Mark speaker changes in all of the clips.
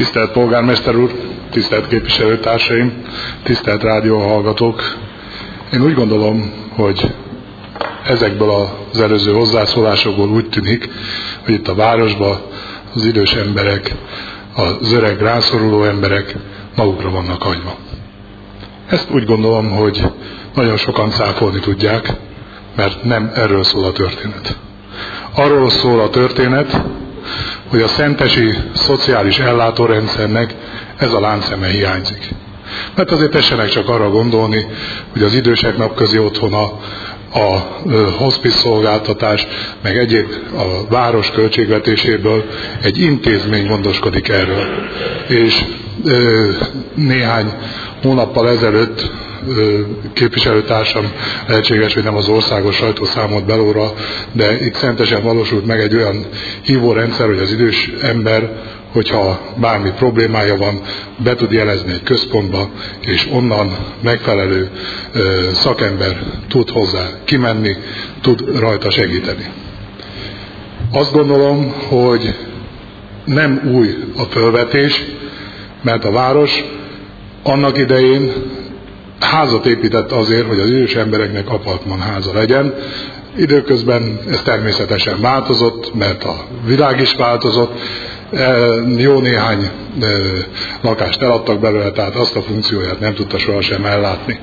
Speaker 1: Tisztelt polgármester úr, tisztelt képviselőtársaim, tisztelt rádióhallgatók! Én úgy gondolom, hogy ezekből az előző hozzászólásokból úgy tűnik, hogy itt a városban az idős emberek, az öreg rászoruló emberek magukra vannak hagyva. Ezt úgy gondolom, hogy nagyon sokan cáfolni tudják, mert nem erről szól a történet. Arról szól a történet, hogy a szentesi szociális ellátórendszernek ez a láncszeme hiányzik. Mert azért tessenek csak arra gondolni, hogy az idősek napközi otthona, a hospice szolgáltatás, meg egyéb a város költségvetéséből egy intézmény gondoskodik erről. És néhány hónappal ezelőtt képviselőtársam, lehetséges, hogy nem az országos sajtó számolt be róla, de itt Szentesen valósult meg egy olyan hívórendszer, hogy az idős ember, hogyha bármi problémája van, be tud jelezni egy központba, és onnan megfelelő szakember tud hozzá kimenni, tud rajta segíteni. Azt gondolom, hogy nem új a fölvetés, mert a város annak idején házat épített azért, hogy az idős embereknek apartmanháza legyen. Időközben ez természetesen változott, mert a világ is változott. Jó néhány lakást eladtak belőle, tehát azt a funkcióját nem tudta sohasem ellátni.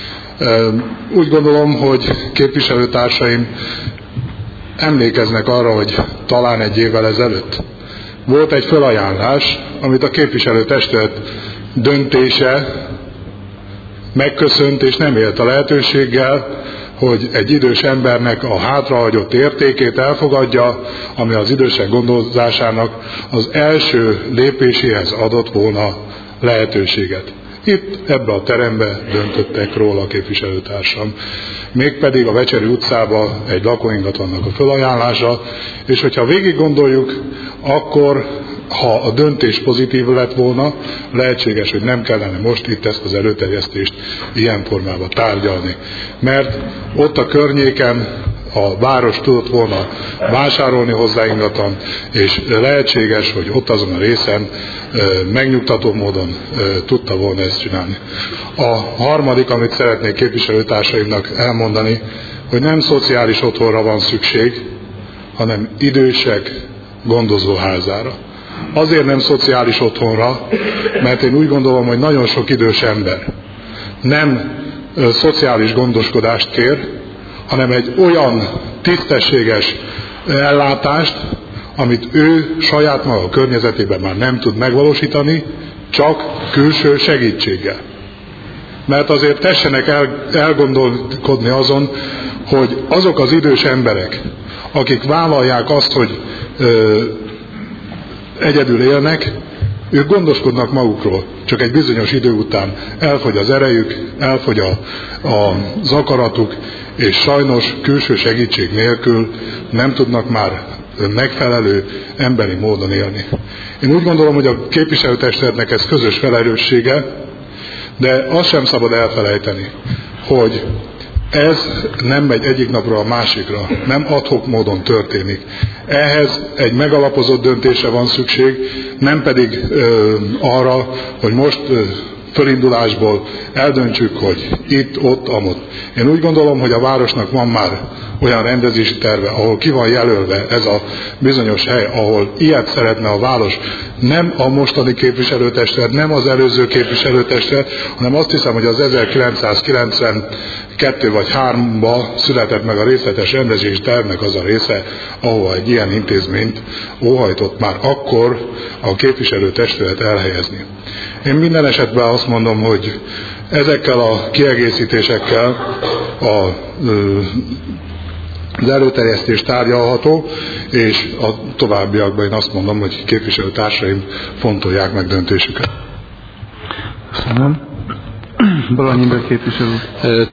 Speaker 1: Úgy gondolom, hogy képviselőtársaim emlékeznek arra, hogy talán egy évvel ezelőtt volt egy felajánlás, amit a képviselőtestület döntése megköszönt és nem élt a lehetőséggel, hogy egy idős embernek a hátrahagyott értékét elfogadja, ami az idősek gondozásának az első lépéséhez adott volna lehetőséget. Itt ebbe a terembe döntöttek róla a képviselőtársam. Mégpedig a Vecseri utcába egy lakóingatlannak a felajánlása, és hogyha végig gondoljuk, akkor ha a döntés pozitív lett volna, lehetséges, hogy nem kellene most itt ezt az előterjesztést ilyen formában tárgyalni. Mert ott a környéken a város tudott volna vásárolni hozzá ingatlan, és lehetséges, hogy ott azon a részen megnyugtató módon tudta volna ezt csinálni. A harmadik, amit szeretnék képviselőtársaimnak elmondani, hogy nem szociális otthonra van szükség, hanem idősek gondozóházára. Azért nem szociális otthonra, mert én úgy gondolom, hogy nagyon sok idős ember nem szociális gondoskodást kér, hanem egy olyan tisztességes ellátást, amit ő saját maga környezetében már nem tud megvalósítani, csak külső segítséggel. Mert azért tessenek elgondolkodni azon, hogy azok az idős emberek, akik vállalják azt, hogy egyedül élnek, ők gondoskodnak magukról, csak egy bizonyos idő után elfogy az erejük, elfogy az akaratuk, és sajnos külső segítség nélkül nem tudnak már megfelelő emberi módon élni. Én úgy gondolom, hogy a képviselőtestületnek ez közös felelőssége, de azt sem szabad elfelejteni, hogy ez nem megy egyik napról a másikra, nem ad-hoc módon történik. Ehhez egy megalapozott döntésre van szükség, nem pedig arra, hogy most fölindulásból eldöntsük, hogy itt, ott, amott. Én úgy gondolom, hogy a városnak van már olyan rendezési terve, ahol ki van jelölve ez a bizonyos hely, ahol ilyet szeretne a város, nem a mostani képviselőtestület, nem az előző képviselőtestület, hanem azt hiszem, hogy az 1992 vagy 3-ban született meg a részletes rendezési tervnek az a része, ahol egy ilyen intézményt óhajtott már akkor a képviselőtestület elhelyezni. Én minden esetben azt mondom, hogy ezekkel a kiegészítésekkel az előterjesztés tárgyalható, és a továbbiakban én azt mondom, hogy képviselőtársaim fontolják meg döntésüket.
Speaker 2: Köszönöm. Balanyi képviselő.